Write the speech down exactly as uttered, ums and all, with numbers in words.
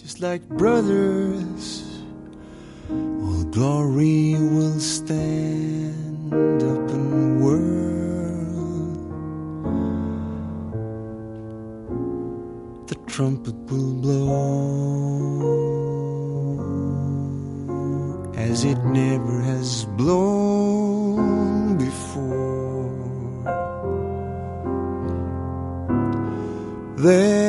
just like brothers, all glory will stand up and whirl. The trumpet will blow as it never has blown before. There